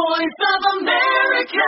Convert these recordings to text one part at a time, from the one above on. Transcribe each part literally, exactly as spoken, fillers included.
voice of America.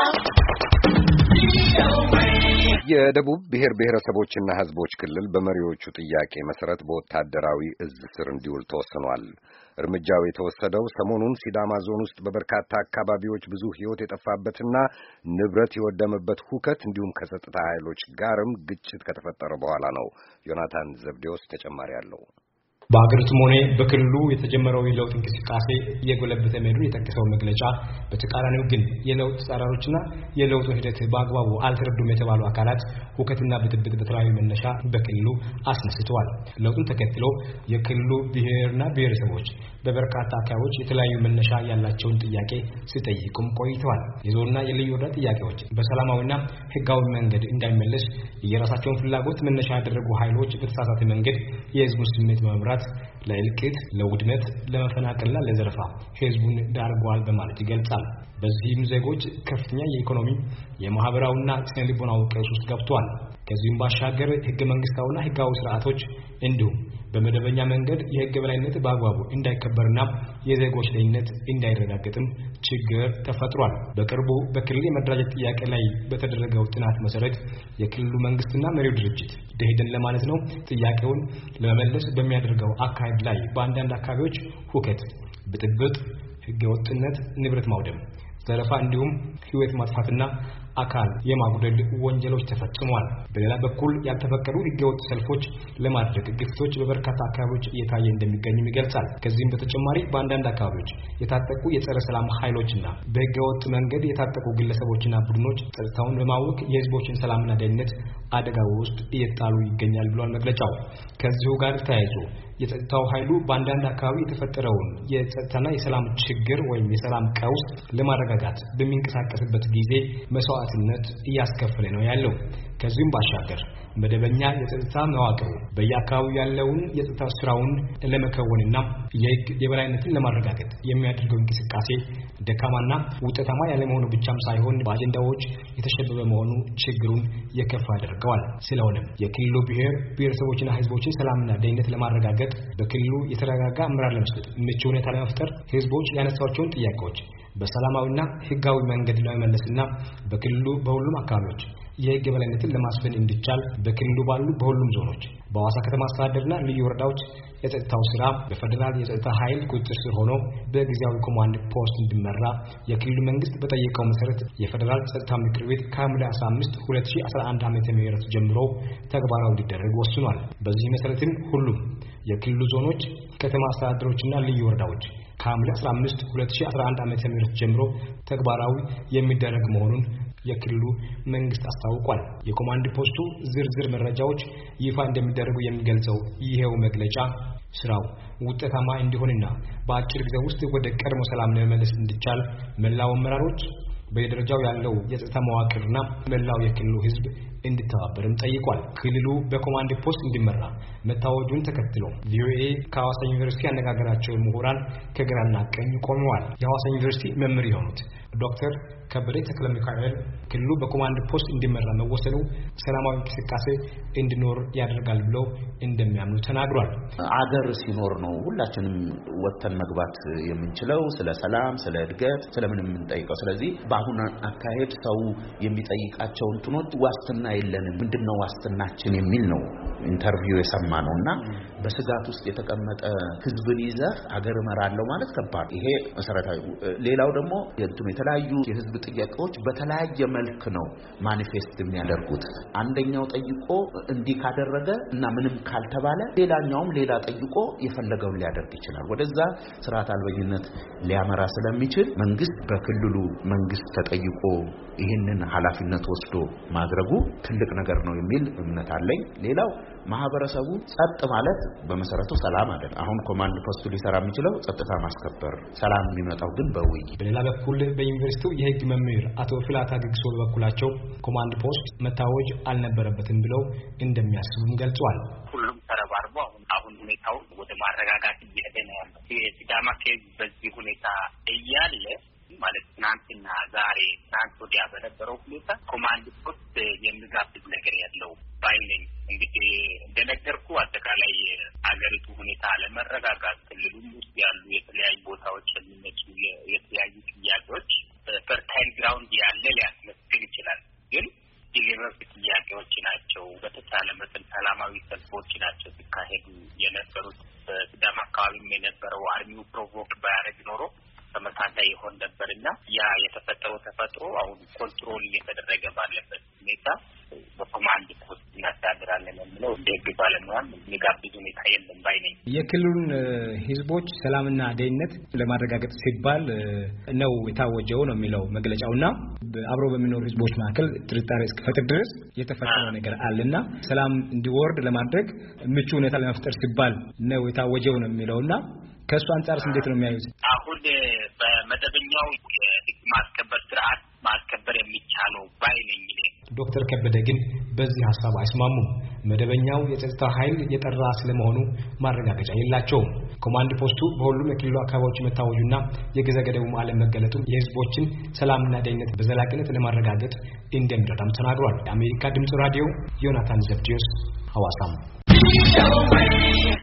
የደቡብ ብሔር ብሔረሰቦችና ሕዝቦች ክልል በመሪዎቹ ጥያቄ መሰረት በወታደራዊ እዝ ስር እንዲውል ተወስኗል። እርምጃው የተወሰደው ሰሞኑን ሲዳማ ዞን ውስጥ በበርካታ አካባቢዎች ብዙ ሕይወት የጠፋበትና ንብረት የወደመበት ሁከት እንዲሁም ከጸጥታ ኃይሎች ጋርም ግጭት ከተፈጠረ በኋላ ነው። ዮናታን ዘብዴዎስ ተጨማሪ አለው። በአገሪቱም ሆነ በክልሉ የተጀመረው የለውጥ እንቅስቃሴ የጎለበተ መሄዱን የጠቀሰው መግለጫ በተቃራኒው ግን የለውጥ ተጻራሪዎችና የለውጡ ሂደት በአግባቡ አልተረዱም የተባሉ አካላት ሁከትና ብጥብጥ በተለያዩ መነሻ በክልሉ አስነስተዋል። ለውጡን ተከትሎ የክልሉ ብሔርና ብሔረሰቦች በበርካታ አካባቢዎች የተለያዩ መነሻ ያላቸውን ጥያቄ ሲጠይቁም ቆይተዋል። የዞንና የልዩ ወረዳ ጥያቄዎች በሰላማዊና ሕጋዊ መንገድ እንዳይመለስ የራሳቸውን ፍላጎት መነሻ ያደረጉ ኃይሎች በተሳሳተ መንገድ የሕዝቡን ስሜት በመምራት ለእልቂት፣ ለውድመት፣ ለመፈናቀልና ለዘረፋ ሕዝቡን ዳርጓል በማለት ይገልጻል። በዚህም ዜጎች ከፍተኛ የኢኮኖሚ የማህበራዊና ስነ ልቦናዊ ቀውስ ውስጥ ገብተዋል። ከዚህም ባሻገር ህገ መንግስታዊና ህጋዊ ስርዓቶች እንዲሁም በመደበኛ መንገድ የህግ በላይነት በአግባቡ እንዳይከበርና የዜጎች ደህንነት እንዳይረጋገጥም ችግር ተፈጥሯል። በቅርቡ በክልል የመደራጀት ጥያቄ ላይ በተደረገው ጥናት መሰረት የክልሉ መንግስትና መሪው ድርጅት ደህደን ለማለት ነው ጥያቄውን ለመመለስ በሚያደርገው አካሄድ ላይ በአንዳንድ አካባቢዎች ሁከት፣ ብጥብጥ፣ ህገወጥነት፣ ንብረት ማውደም፣ ዘረፋ እንዲሁም ህይወት ማጥፋትና አካል የማጉደል ወንጀሎች ተፈጽመዋል። በሌላ በኩል ያልተፈቀዱ ህገወጥ ሰልፎች ለማድረግ ግፍቶች በበርካታ አካባቢዎች እየታየ እንደሚገኙም ይገልጻል። ከዚህም በተጨማሪ በአንዳንድ አካባቢዎች የታጠቁ የጸረ ሰላም ኃይሎችና በህገወጥ መንገድ የታጠቁ ግለሰቦችና ቡድኖች ጸጥታውን በማወክ የህዝቦችን ሰላምና ደህንነት አደጋ ውስጥ እየጣሉ ይገኛል ብሏል መግለጫው። ከዚሁ ጋር ተያይዞ የጸጥታው ኃይሉ በአንዳንድ አካባቢ የተፈጠረውን የጸጥታና የሰላም ችግር ወይም የሰላም ቀውስ ለማረጋጋት በሚንቀሳቀስበት ጊዜ መስዋዕትነት እያስከፈለ ነው ያለው። ከዚህም ባሻገር መደበኛ የጸጥታ መዋቅሩ በየአካባቢው ያለውን የጸጥታ ስራውን ለመከወንና የህግ የበላይነትን ለማረጋገጥ የሚያደርገው እንቅስቃሴ ደካማና ውጤታማ ያለመሆኑ ብቻም ሳይሆን በአጀንዳዎች የተሸበበ መሆኑ ችግሩን የከፋ ያደርገዋል። ስለሆነም የክልሉ ብሔር ብሔረሰቦችና ህዝቦችን ሰላምና ደህንነት ለማረጋገጥ በክልሉ የተረጋጋ አመራር ለመስጠት ምቹ ሁኔታ ለመፍጠር ህዝቦች ያነሷቸውን ጥያቄዎች በሰላማዊና ህጋዊ መንገድ ለመመለስና በክልሉ በሁሉም አካባቢዎች የህግ የበላይነትን ለማስፈን እንዲቻል በክልሉ ባሉ በሁሉም ዞኖች በሐዋሳ ከተማ አስተዳደርና ልዩ ወረዳዎች የጸጥታው ስራ በፌደራል የጸጥታ ኃይል ቁጥጥር ስር ሆኖ በጊዜያዊ ኮማንድ ፖስት እንዲመራ የክልሉ መንግስት በጠየቀው መሰረት የፌደራል ጸጥታ ምክር ቤት ከሐምሌ አስራ አምስት ሁለት ሺህ አስራ አንድ ዓመተ ምህረት ጀምሮ ተግባራዊ እንዲደረግ ወስኗል። በዚህ መሰረትም ሁሉም የክልሉ ዞኖች፣ ከተማ አስተዳደሮችና ልዩ ወረዳዎች ከሐምሌ አስራ አምስት ሁለት ሺህ አስራ አንድ ዓመተ ምህረት ጀምሮ ተግባራዊ የሚደረግ መሆኑን የክልሉ መንግስት አስታውቋል። የኮማንድ ፖስቱ ዝርዝር መረጃዎች ይፋ እንደሚደረጉ የሚገልጸው ይሄው መግለጫ ስራው ውጤታማ እንዲሆንና በአጭር ጊዜ ውስጥ ወደ ቀድሞ ሰላም ለመመለስ እንዲቻል መላው አመራሮች በየደረጃው ያለው የጸጥታ መዋቅርና መላው የክልሉ ህዝብ እንዲተባበርም ጠይቋል። ክልሉ በኮማንድ ፖስት እንዲመራ መታወጁን ተከትሎ ቪኦኤ ከሐዋሳ ዩኒቨርሲቲ ያነጋገራቸው ምሁራን ከግራና ቀኝ ቆመዋል። የሐዋሳ ዩኒቨርሲቲ መምህር የሆኑት ዶክተር ከበደ ተክለ ሚካኤል ክልሉ በኮማንድ ፖስት እንዲመራ መወሰኑ ሰላማዊ እንቅስቃሴ እንዲኖር ያደርጋል ብለው እንደሚያምኑ ተናግሯል። አገር ሲኖር ነው ሁላችንም ወጥተን መግባት የምንችለው፣ ስለ ሰላም፣ ስለ እድገት፣ ስለምን የምንጠይቀው። ስለዚህ በአሁን አካሄድ ሰው የሚጠይቃቸው እንትኖች ዋስትና የለንም፣ ምንድነው ዋስትናችን የሚል ነው ኢንተርቪው የሰማነውና በስጋት ውስጥ የተቀመጠ ህዝብን ይዘህ አገር እመራለሁ ማለት ከባድ። ይሄ መሰረታዊ። ሌላው ደግሞ የእንትኑ የተለያዩ የህዝብ ጥያቄዎች በተለያየ መልክ ነው ማኒፌስት የሚያደርጉት። አንደኛው ጠይቆ እንዲህ ካደረገ እና ምንም ካልተባለ ሌላኛውም ሌላ ጠይቆ የፈለገውን ሊያደርግ ይችላል። ወደዛ ስርዓት አልበኝነት ሊያመራ ስለሚችል መንግስት በክልሉ መንግስት ተጠይቆ ይህንን ኃላፊነት ወስዶ ማድረጉ ትልቅ ነገር ነው የሚል እምነት አለኝ። ሌላው ማህበረሰቡ ጸጥ ማለት በመሰረቱ ሰላም አይደል። አሁን ኮማንድ ፖስቱ ሊሰራ የሚችለው ጸጥታ ማስከበር፣ ሰላም የሚመጣው ግን በውይይት። በሌላ በኩል በዩኒቨርሲቲው የህግ መምህር አቶ ፍላታ ግግሶ በበኩላቸው ኮማንድ ፖስት መታወጅ አልነበረበትም ብለው እንደሚያስቡም ገልጸዋል። ሁሉም ተረባርቦ አሁን አሁን ሁኔታው ወደ ማረጋጋት እየሄደ ነው ያለው። የሲዳማ ኬዝ በዚህ ሁኔታ እያለ ማለት ትናንትና ዛሬ ትናንት ወዲያ በነበረው ሁኔታ ኮማንድ ፖስት የሚጋብዝ ነገር ያለው ባይነኝ። እንግዲህ እንደነገርኩ አጠቃላይ አገሪቱ ሁኔታ ለመረጋጋት ክልሉም ውስጥ ያሉ የተለያዩ ቦታዎች የሚነሱ የተለያዩ ጥያቄዎች ይሆን ነበርና ያ የተፈጠረው ተፈጥሮ አሁን ኮንትሮል እየተደረገ ባለበት ሁኔታ በኮማንድ ፖስት እናስተዳድራለን የሚለው ደግ ባለሙያም የሚጋብዝ ሁኔታ የለም ባይ ነኝ። የክልሉን ህዝቦች ሰላምና ደህንነት ለማረጋገጥ ሲባል ነው የታወጀው ነው የሚለው መግለጫውና አብሮ በሚኖር ህዝቦች መካከል ጥርጣሬ እስከፈጠረ ድረስ የተፈጠረ ነገር አለና ሰላም እንዲወርድ ለማድረግ ምቹ ሁኔታ ለመፍጠር ሲባል ነው የታወጀው ነው የሚለውና ከሱ አንፃርስ እንዴት ነው የሚያዩት? አሁን በመደበኛው የህግ ማስከበር ስርዓት ማስከበር የሚቻለው ባይ ነኝ። ዶክተር ከበደ ግን በዚህ ሐሳብ አይስማሙም። መደበኛው የጸጥታ ኃይል የጠራ ስለመሆኑ ማረጋገጫ የላቸውም። ኮማንድ ፖስቱ በሁሉም የክልሉ አካባቢዎች መታወጁና የጊዜ ገደቡ ዓለም መገለጡ የህዝቦችን ሰላምና ደህንነት በዘላቂነት ለማረጋገጥ እንደሚረዳም ተናግሯል። የአሜሪካ ድምጽ ራዲዮ ዮናታን ዘብዲዮስ ሐዋሳም